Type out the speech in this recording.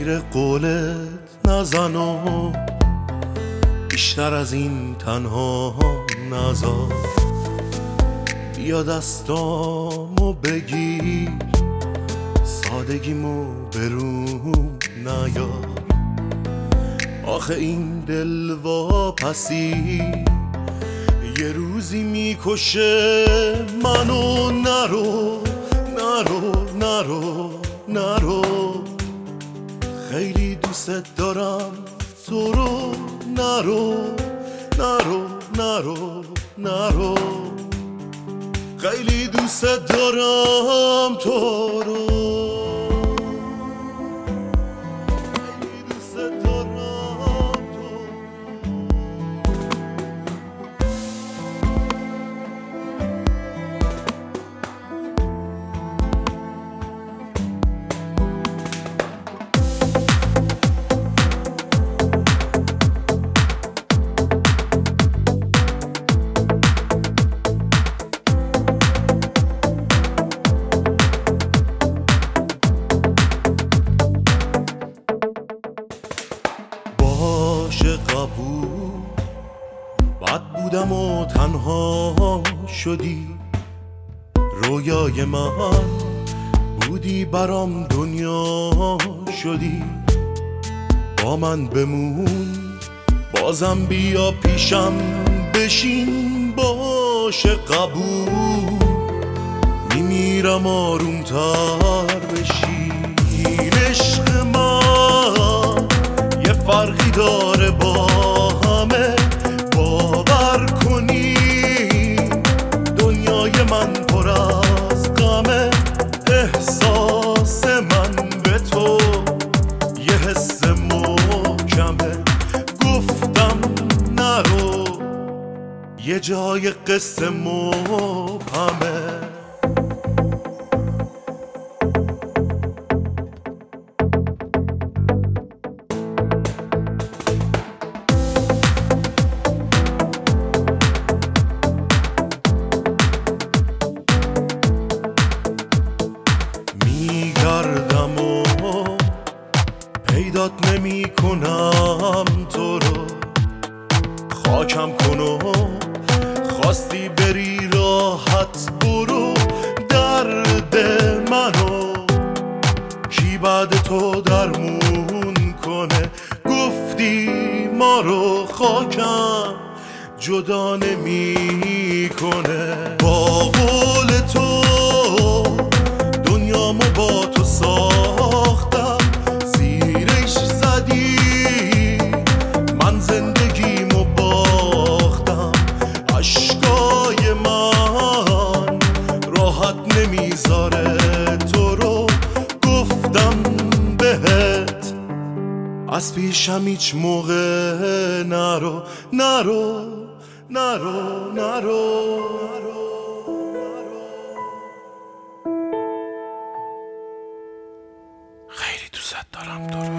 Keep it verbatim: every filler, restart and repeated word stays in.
زیر قولت نزن و بیشتر از این تنها نذار. بیا دستامو بگیر، سادگیمو بروم نیار. آخه این دل واپسی یه روزی میکشه منو. نرو نرو نرو نرو، خیلی دوست دارم تو رو. نرو نرو نرو نرو، خیلی دوست دارم تو رو. قبول بد بودم و تنها شدی، رویای من بودی برام دنیا شدی. با من بمون بازم بیا پیشم بشین، باشه قبول میمیرم آرومتر بشی. عشق من یه فرقی داره با همه، باور کنی دنیای من پر از غمه. احساس من به تو یه حس محکمه، گفتم نرو یه جای قصه مبهمه. میگردم و پیدات نمی کنم تو رو، خاکم کن و خواستی بری راحت برو. درد منو کی بعد تو درمون کنه، گفتی ما رو خاکم جدا نمی کنه. با قول تو دنیامو با تو ساختم، زیرش زدی من زندگیمو باختم. عشقای من راحت نمیذاره تو رو، گفتم بهت از پیشم هیچ موقع نرو. نرو نرو نرو خیلی دوست دارم تو رو.